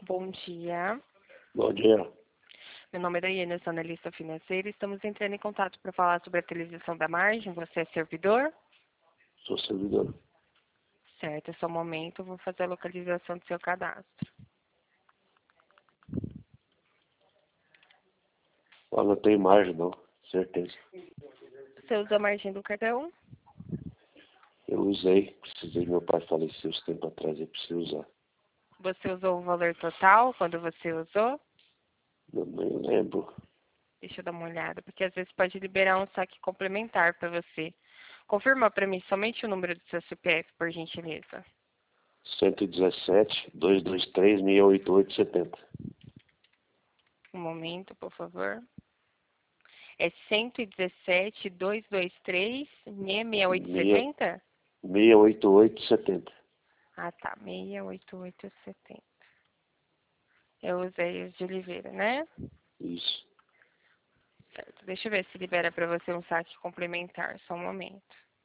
Bom dia. Bom dia. Meu nome é Daiane, eu sou analista financeira. Estamos entrando em contato para falar sobre a atualização da margem. Você é servidor? Sou servidor. Certo, é só um momento. Eu vou fazer a localização do seu cadastro. Eu não tenho margem, não. Certeza. Você usa a margem do cartão? Eu usei. Precisei. Meu pai faleceu esse tempo atrás. Eu preciso usar. Você usou o valor total quando você usou? Eu nem lembro. Deixa eu dar uma olhada, porque às vezes pode liberar um saque complementar para você. Confirma para mim somente o número do seu CPF, por gentileza. 117-223-688-70. Um momento, por favor. É 117-223-66870? 688-70. Ah, tá. 68870. Eu usei os de Oliveira, né? Isso. Certo. Deixa eu ver se libera para você um saque complementar. Só um momento.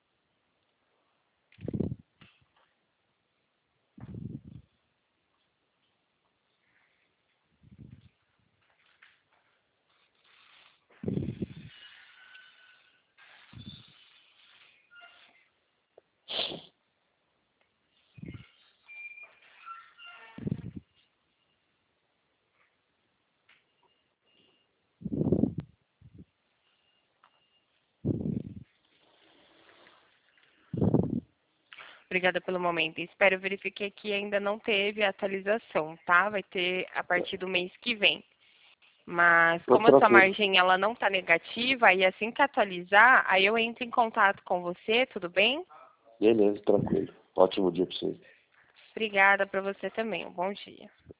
Obrigada pelo momento. Espero verificar que ainda não teve atualização, tá? Vai ter a partir do mês que vem. Mas como a sua Tranquilo. margem ela não está negativa, e assim que atualizar, aí eu entro em contato com você, tudo bem? Beleza, tranquilo. Ótimo dia para você. Obrigada para você também. Um bom dia.